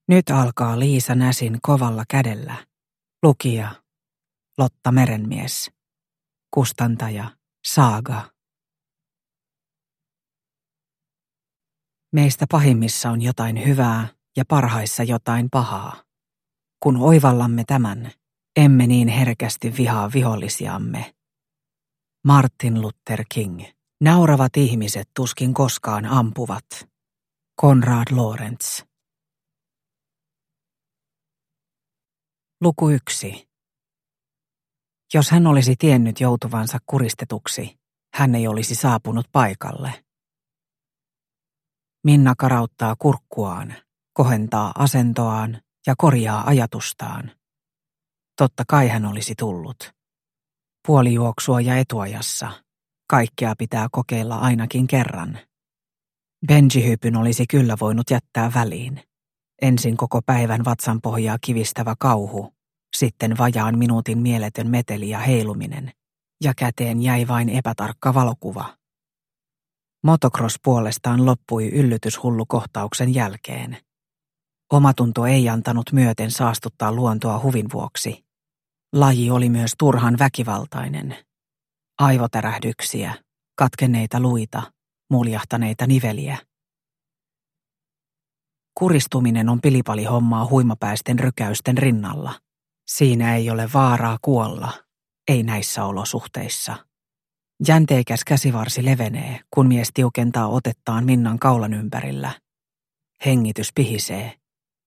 Nyt alkaa Liisa Näsin kovalla kädellä. Lukija Lotta Merenmies. Kustantaja Saaga. Meistä pahimmissa on jotain hyvää ja parhaissa jotain pahaa. Kun oivallamme tämän, emme niin herkästi vihaa vihollisiamme. Martin Luther King. Nauravat ihmiset tuskin koskaan ampuvat. Konrad Lorenz. Luku 1. Jos hän olisi tiennyt joutuvansa kuristetuksi, hän ei olisi saapunut paikalle. Minna karauttaa kurkkuaan, kohentaa asentoaan ja korjaa ajatustaan. Totta kai hän olisi tullut. Puolijuoksua ja etuajassa. Kaikkea pitää kokeilla ainakin kerran. Benji-hypyn olisi kyllä voinut jättää väliin. Ensin koko päivän vatsanpohjaa kivistävä kauhu, sitten vajaan minuutin mieletön meteli ja heiluminen, ja käteen jäi vain epätarkka valokuva. Motocross puolestaan loppui yllytyshullukohtauksen jälkeen. Omatunto ei antanut myöten saastuttaa luontoa huvin vuoksi. Laji oli myös turhan väkivaltainen. Aivotärähdyksiä, katkenneita luita, muljahtaneita niveliä. Kuristuminen on pilipalihommaa huimapäisten rykäysten rinnalla. Siinä ei ole vaaraa kuolla, ei näissä olosuhteissa. Jänteikäs käsivarsi levenee, kun mies tiukentaa otettaan Minnan kaulan ympärillä. Hengitys pihisee.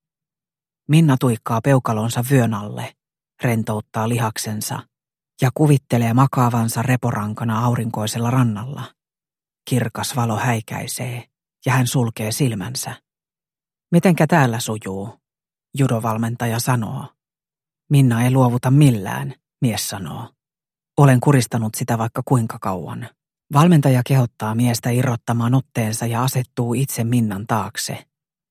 Minna tuikkaa peukalonsa vyön alle, rentouttaa lihaksensa ja kuvittelee makaavansa reporankana aurinkoisella rannalla. Kirkas valo häikäisee ja hän sulkee silmänsä. Mitenkä täällä sujuu, judovalmentaja sanoo. Minna ei luovuta millään, mies sanoo. Olen kuristanut sitä vaikka kuinka kauan. Valmentaja kehottaa miestä irrottamaan otteensa ja asettuu itse Minnan taakse.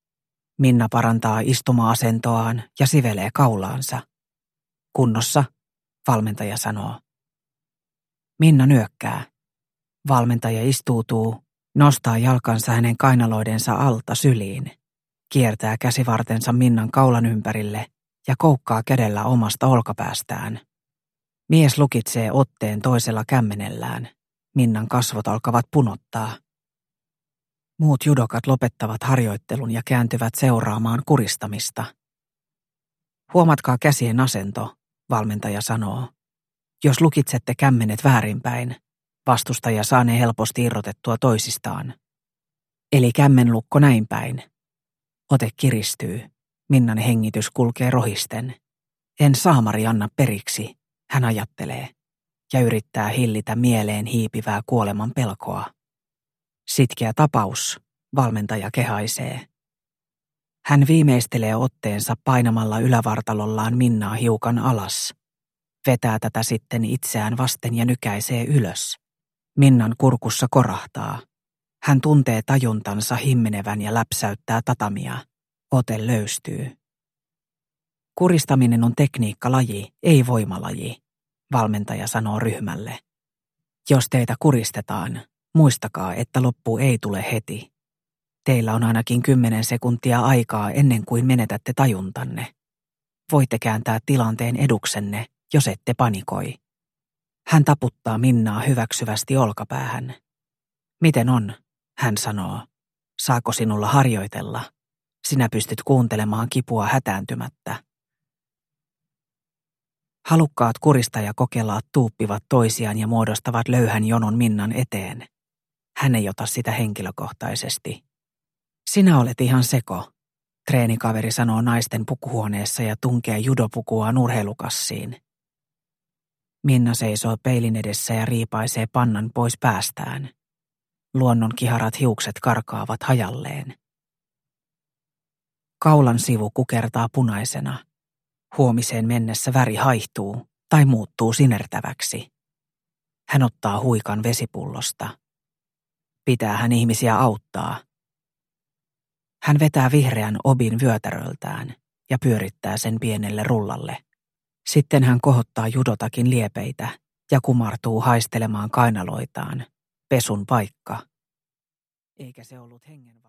Minna parantaa istuma-asentoaan ja sivelee kaulaansa. Kunnossa, valmentaja sanoo. Minna nyökkää. Valmentaja istuutuu, nostaa jalkansa hänen kainaloidensa alta syliin, kiertää käsivartensa Minnan kaulan ympärille ja koukkaa kädellä omasta olkapäästään. Mies lukitsee otteen toisella kämmenellään. Minnan kasvot alkavat punottaa. Muut judokat lopettavat harjoittelun ja kääntyvät seuraamaan kuristamista. Huomatkaa käsien asento, valmentaja sanoo. Jos lukitsette kämmenet väärinpäin, vastustaja saa ne helposti irrotettua toisistaan. Eli kämmenlukko näin päin. Ote kiristyy. Minnan hengitys kulkee rohisten. En saamari anna periksi, hän ajattelee, ja yrittää hillitä mieleen hiipivää kuoleman pelkoa. Sitkeä tapaus, valmentaja kehaisee. Hän viimeistelee otteensa painamalla ylävartalollaan Minnaa hiukan alas. Vetää tätä sitten itseään vasten ja nykäisee ylös. Minnan kurkussa korahtaa. Hän tuntee tajuntansa himmenevän ja läpsäyttää tatamia. Ote löystyy. Kuristaminen on tekniikkalaji, ei voimalaji, valmentaja sanoo ryhmälle. Jos teitä kuristetaan, muistakaa, että loppu ei tule heti. Teillä on ainakin 10 sekuntia aikaa ennen kuin menetätte tajuntanne. Voitte kääntää tilanteen eduksenne, jos ette panikoi. Hän taputtaa Minnaa hyväksyvästi olkapäähän. Miten on, hän sanoo. Saako sinulla harjoitella? Sinä pystyt kuuntelemaan kipua hätääntymättä. Halukkaat kuristajakokelaat tuuppivat toisiaan ja muodostavat löyhän jonon Minnan eteen. Hän ei ota sitä henkilökohtaisesti. Sinä olet ihan seko, treenikaveri sanoo naisten pukuhuoneessa ja tunkee judopukuaan urheilukassiin. Minna seisoo peilin edessä ja riipaisee pannan pois päästään. Luonnon kiharat hiukset karkaavat hajalleen. Kaulan sivu kukertaa punaisena. Huomiseen mennessä väri haihtuu tai muuttuu sinertäväksi. Hän ottaa huikan vesipullosta. Pitää hän ihmisiä auttaa. Hän vetää vihreän obin vyötäröltään ja pyörittää sen pienelle rullalle. Sitten hän kohottaa judotakin liepeitä ja kumartuu haistelemaan kainaloitaan. Pesun paikka. Eikä se ollut hengen